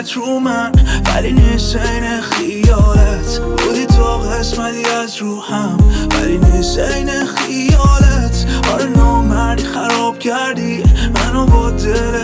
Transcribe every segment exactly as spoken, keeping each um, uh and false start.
خط رو من، ولی نیست عین خیالت. بودی تو قسمتی از روحم، ولی نیست عین خیالت. آره نامردی خراب کردی منو با دل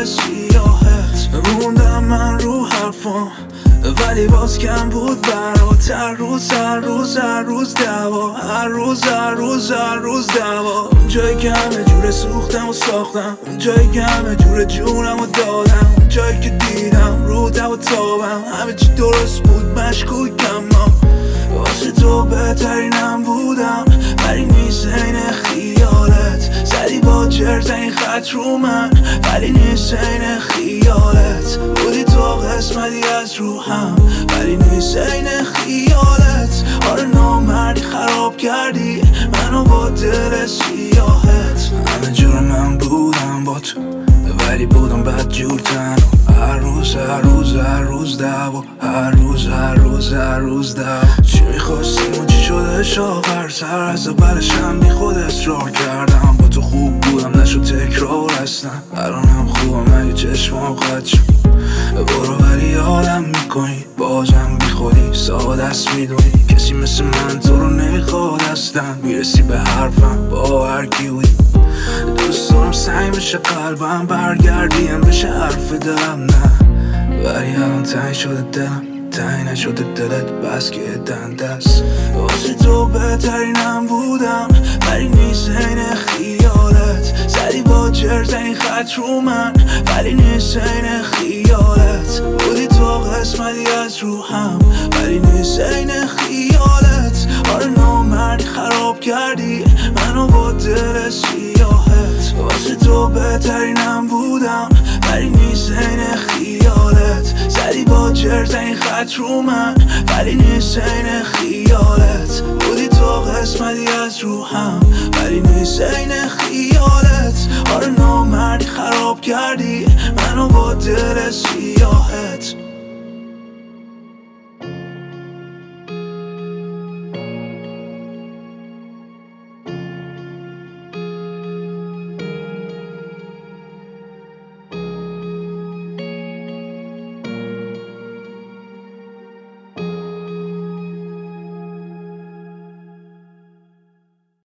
سیاهت. موندم من رو حرفام ولی باز کم بود برات. هر روز هر روز هر روز دعوا، هر روز هر روز هر روز دعوا. اون جایی که همه جوره سوختم و ساختم، اون جایی که همه جوره جونم و دادم، اون جایی که دیدم رو دو و تابم همه چی درست بود مشکوکم. ما واسه تو بهترینم بودم، ولی نیست عین خیالت. زدی با چرت این خط رو من، ولی نیست عین خیالت. بودی تو قسمتی از روحم، ولی نیست عین خیالت. آره نامردی خراب کردی منو با دل سیاهت. همه جور من بودم با تو، ولی بودم بد جور تنها. هر روز هر روز هر روز دعوا، هر روز هر روز هر روز دعوا. چی میخواستیم و چی شدش آخر سر؟ از اولشم بی خود اصرار کردم. با تو خوب بودم نشد تکرار اصلا. الانم خوبم اگه چشمام قد شد. برو ولی آدم میکنی بازم بی خودی، ساده است میدونی کسی مثل من تو رو نمیخواد اصلا. میرسی به حرفم با هر کی بودی، دوست دارم سعی بشه قلبم برگردیم بشه حرف دلم نه. ولی الان تنگ شده دلم، تنگ نشده دلت بس که دنده است. واسه تو بهترینم بودم، ولی نیست عین خیالت. زدی با چرت این خط رو من، ولی نیست عین خیالت. بودی تو قسمتی از روحم، ولی نیست عین خیالت. آره نامردی خراب کردی منو با دل سیاهت. واسه تو بهترینم بودم، ولی نیست عین خیالت. زدی با چرت این خط رو من، ولی نیست عین خیالت. بودی تو قسمتی از روحم، ولی نیست عین خیالت. آره نامردی خراب کردی منو با دل سیاهت.